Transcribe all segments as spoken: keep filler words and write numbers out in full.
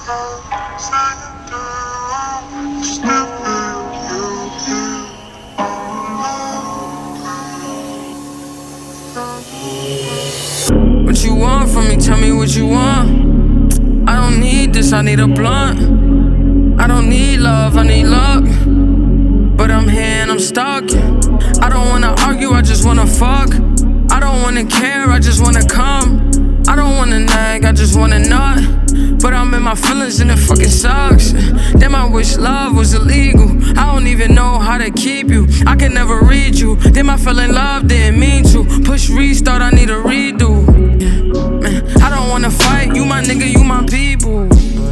What you want from me? Tell me what you want. I don't need this, I need a blunt. I don't need love, I need luck. But I'm here and I'm stuck. I don't wanna argue, I just wanna fuck. I don't wanna care, I just wanna come. I don't wanna nag, I just wanna nut. But I'm in my feelings and it fucking sucks. Damn, I wish love was illegal. I don't even know how to keep you. I can never read you. Damn, I fell in love, didn't mean to. Push restart, I need a redo. Yeah, man, I don't wanna fight. You my nigga, you my people.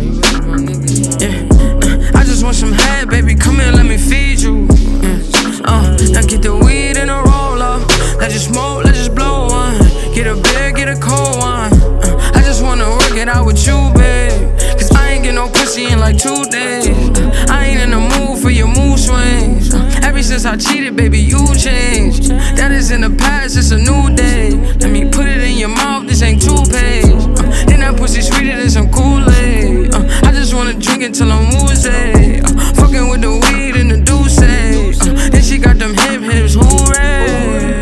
Yeah, I just want some head, baby. Come here, let me feed you. Yeah, uh, now get the weed in a roll up. Let's just smoke, let's just blow one. Get a beer, get a cold one. Uh, I just wanna work it out with you, babe. Cause I ain't get no pussy in like two days. Uh, I ain't in the mood for your mood swings. Uh, ever since I cheated, baby, you changed. That is in the past, it's a new day. Let me put it in your mouth, this ain't toothpaste. Uh, then that pussy sweeter than some Kool-Aid. Uh, I just wanna drink it till I'm woozy. Uh, fucking with the weed and the douce. Uh, then she got them hip hips, hooray.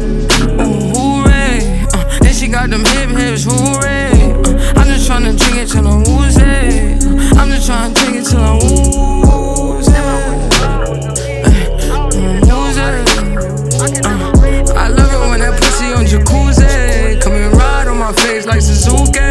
She got them hip hips, hooray. uh, I'm just tryna drink it till I'm woozy. uh, I'm just tryna drink it till I'm woozy. uh, woozy. uh, I love it when that pussy on jacuzzi. Come and ride on my face like Suzuki.